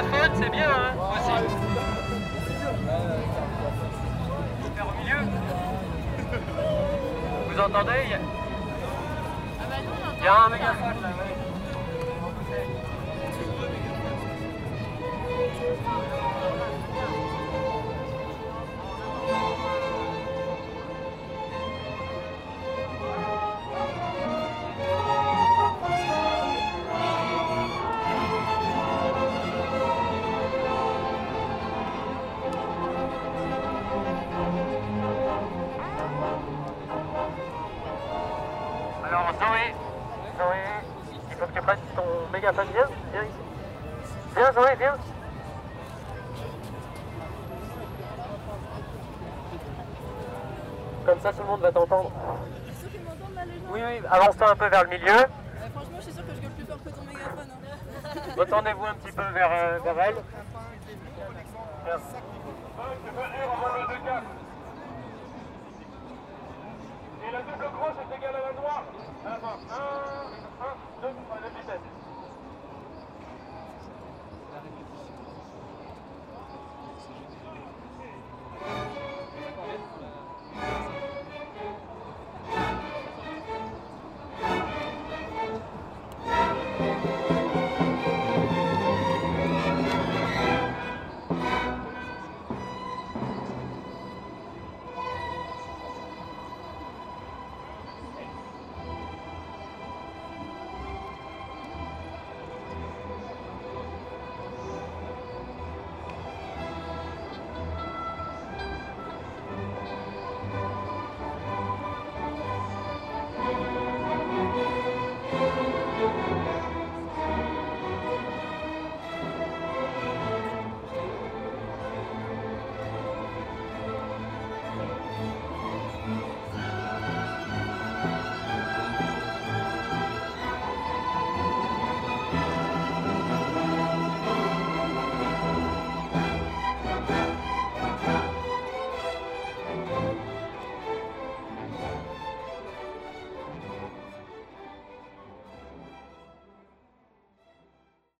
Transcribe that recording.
mégaphone, c'est bien, hein, aussi. Faire au milieu. Vous entendez? Il y a un mégaphone là, ouais. Alors Zoé, il faut que tu prennes ton mégaphone, viens ici. Viens Zoé, viens. Comme ça tout le monde va t'entendre. Je suis sûr qu'ils m'entendent là les gens. Oui, avance-toi un peu vers le milieu. Franchement je suis sûr que je gueule plus fort que ton mégaphone. Hein. Retournez-vous un petit peu vers elle. Et la double croche est égale à la noire. À la fin. 1, 2, à la vitesse.